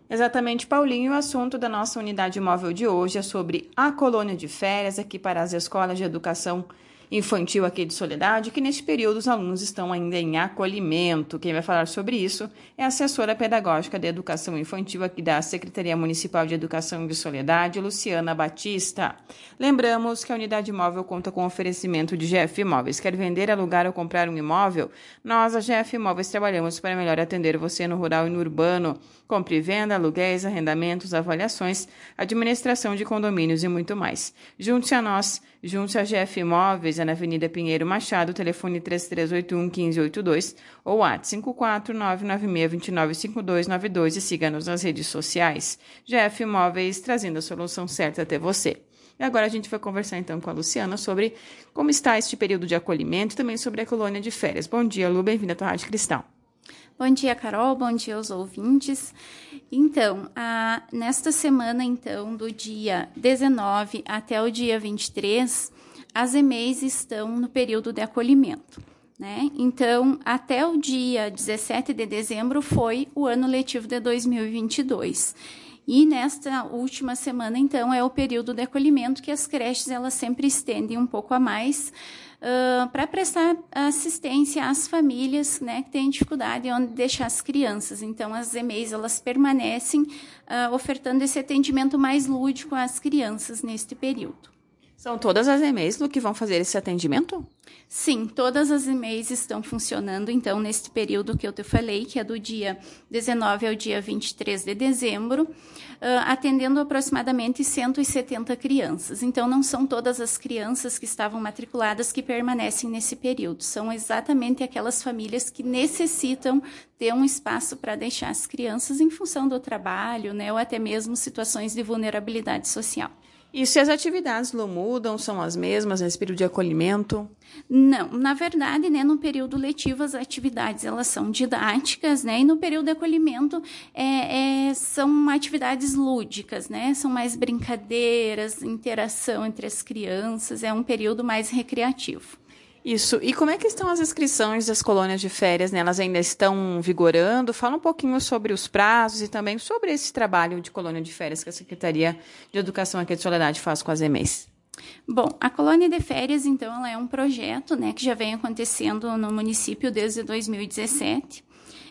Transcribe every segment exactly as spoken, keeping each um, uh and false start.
Exatamente, Paulinho. O assunto da nossa unidade móvel de hoje é sobre a colônia de férias aqui para as escolas de educação infantil aqui de Soledade, que neste período os alunos estão ainda em acolhimento. Quem vai falar sobre isso é a assessora pedagógica de educação infantil aqui da Secretaria Municipal de Educação de Soledade, Luciana Batista. Lembramos que a unidade móvel conta com oferecimento de G F Imóveis. Quer vender, alugar ou comprar um imóvel? Nós, a G F Imóveis, trabalhamos para melhor atender você no rural e no urbano. Compre e venda, aluguéis, arrendamentos, avaliações, administração de condomínios e muito mais. Junte-se a nós, junte-se a G F Imóveis, é na Avenida Pinheiro Machado, telefone três três oito um, um cinco oito dois ou WhatsApp cinco quatro nove nove seis dois nove cinco dois nove dois e siga-nos nas redes sociais. G F Imóveis, trazendo a solução certa até você. E agora a gente vai conversar então com a Luciana sobre como está este período de acolhimento e também sobre a colônia de férias. Bom dia, Lu, bem-vinda à tua Rádio Cristal. Bom dia, Carol, bom dia aos ouvintes. Então, a, nesta semana, então, do dia dezenove até o dia vinte e três, as E M E Is estão no período de acolhimento, né? Então, até o dia dezessete de dezembro foi o ano letivo de dois mil e vinte e dois. E nesta última semana, então, é o período de acolhimento que as creches, elas sempre estendem um pouco a mais, Uh, para prestar assistência às famílias, né, que têm dificuldade onde deixar as crianças. Então, as E M E Is, elas permanecem uh, ofertando esse atendimento mais lúdico às crianças neste período. São todas as E M E Is, Lu, que vão fazer esse atendimento? Sim, todas as E M E Is estão funcionando, então, neste período que eu te falei, que é do dia dezenove ao dia vinte e três de dezembro, uh, atendendo aproximadamente cento e setenta crianças. Então, não são todas as crianças que estavam matriculadas que permanecem nesse período, são exatamente aquelas famílias que necessitam ter um espaço para deixar as crianças em função do trabalho, né, ou até mesmo situações de vulnerabilidade social. E se as atividades, Lu, mudam, são as mesmas nesse período de acolhimento? Não, na verdade, né, no período letivo as atividades elas são didáticas, né, e no período de acolhimento é, é, são atividades lúdicas, né, são mais brincadeiras, interação entre as crianças, é um período mais recreativo. Isso. E como é que estão as inscrições das colônias de férias, né? Elas ainda estão vigorando? Fala um pouquinho sobre os prazos e também sobre esse trabalho de colônia de férias que a Secretaria de Educação aqui de Soledade faz com as E M E Is. Bom, a colônia de férias, então, ela é um projeto, né, que já vem acontecendo no município desde dois mil e dezessete.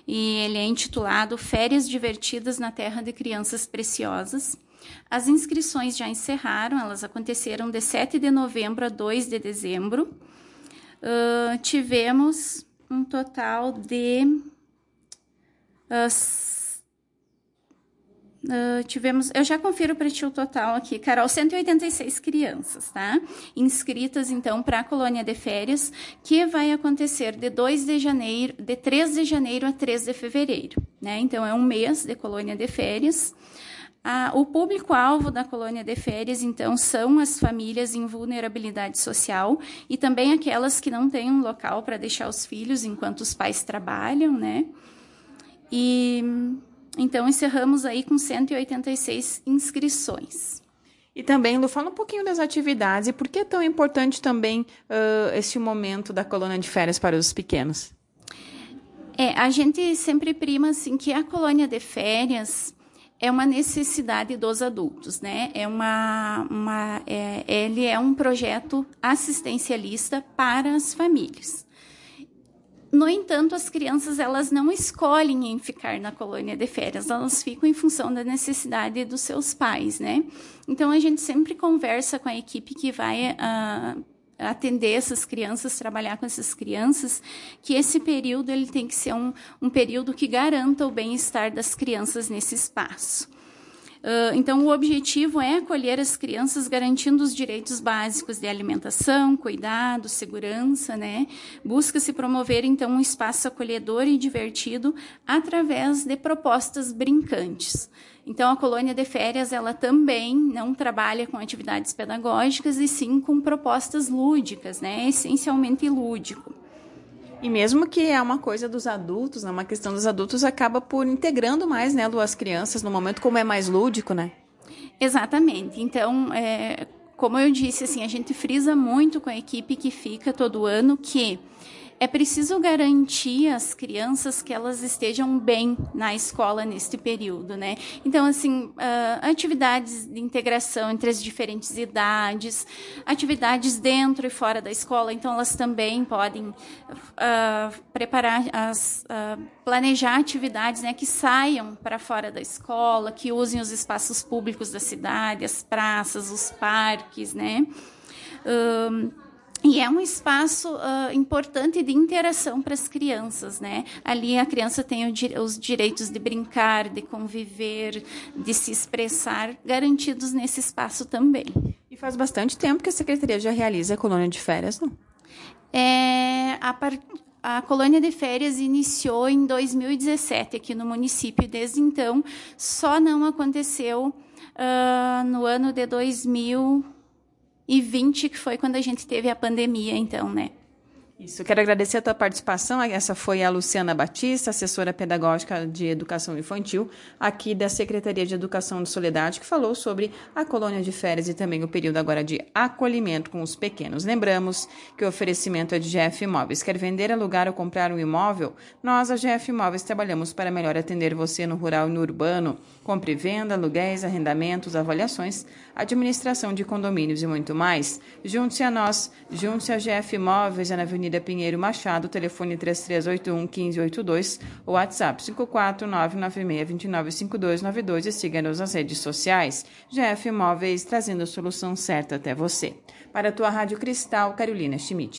E ele é intitulado Férias Divertidas na Terra de Crianças Preciosas. As inscrições já encerraram, elas aconteceram de sete de novembro a dois de dezembro. Uh, tivemos um total de uh, uh, tivemos, eu já confiro para ti o total aqui, Carol, cento e oitenta e seis crianças, tá? Inscritas então para a colônia de férias, que vai acontecer de dois de janeiro, de três de janeiro a três de fevereiro, né? Então é um mês de colônia de férias. Ah, o público-alvo da colônia de férias, então, são as famílias em vulnerabilidade social e também aquelas que não têm um local para deixar os filhos enquanto os pais trabalham, né? E, então, encerramos aí com cento e oitenta e seis inscrições. E também, Lu, fala um pouquinho das atividades e por que é tão importante também uh, esse momento da colônia de férias para os pequenos? É, a gente sempre prima, assim, que a colônia de férias é uma necessidade dos adultos, né? É uma, uma, é, ele é um projeto assistencialista para as famílias. No entanto, as crianças elas não escolhem em ficar na colônia de férias, elas ficam em função da necessidade dos seus pais, né? Então, a gente sempre conversa com a equipe que vai uh, atender essas crianças, trabalhar com essas crianças, que esse período ele tem que ser um, um período que garanta o bem-estar das crianças nesse espaço. Uh, então, o objetivo é acolher as crianças garantindo os direitos básicos de alimentação, cuidado, segurança, né? Busca-se promover, então, um espaço acolhedor e divertido através de propostas brincantes. Então, a colônia de férias, ela também não trabalha com atividades pedagógicas, e sim com propostas lúdicas, né? Essencialmente lúdico. E mesmo que é uma coisa dos adultos, né? Uma questão dos adultos, acaba por integrando mais, né, as crianças no momento, como é mais lúdico, né? Exatamente. Então, é, como eu disse, assim, a gente frisa muito com a equipe que fica todo ano que é preciso garantir às crianças que elas estejam bem na escola neste período, né? Então, assim, uh, atividades de integração entre as diferentes idades, atividades dentro e fora da escola, então elas também podem uh, preparar, as, uh, planejar atividades, né, que saiam para fora da escola, que usem os espaços públicos da cidade, as praças, os parques, né? Um, E é um espaço uh, importante de interação para as crianças, né? Ali a criança tem o, os direitos de brincar, de conviver, de se expressar, garantidos nesse espaço também. E faz bastante tempo que a Secretaria já realiza a colônia de férias, não? É, a, par, a colônia de férias iniciou em dois mil e dezessete aqui no município. Desde então, só não aconteceu uh, no ano de dois mil e vinte, que foi quando a gente teve a pandemia, então, né? Isso, eu quero agradecer a tua participação. Essa foi a Luciana Batista, assessora pedagógica de educação infantil, aqui da Secretaria de Educação de Soledade, que falou sobre a colônia de férias e também o período agora de acolhimento com os pequenos. Lembramos que o oferecimento é de G F Imóveis. Quer vender, alugar ou comprar um imóvel? Nós, a G F Imóveis, trabalhamos para melhor atender você no rural e no urbano. Compre e venda, aluguéis, arrendamentos, avaliações, administração de condomínios e muito mais. Junte-se a nós, junte-se a G F Imóveis, é na Avenida Pinheiro Machado, telefone três três oito um, um cinco oito dois, ou WhatsApp cinco quatro nove nove seis dois nove cinco dois nove dois e siga-nos nas redes sociais. G F Imóveis, trazendo a solução certa até você. Para a tua Rádio Cristal, Carolina Schmidt.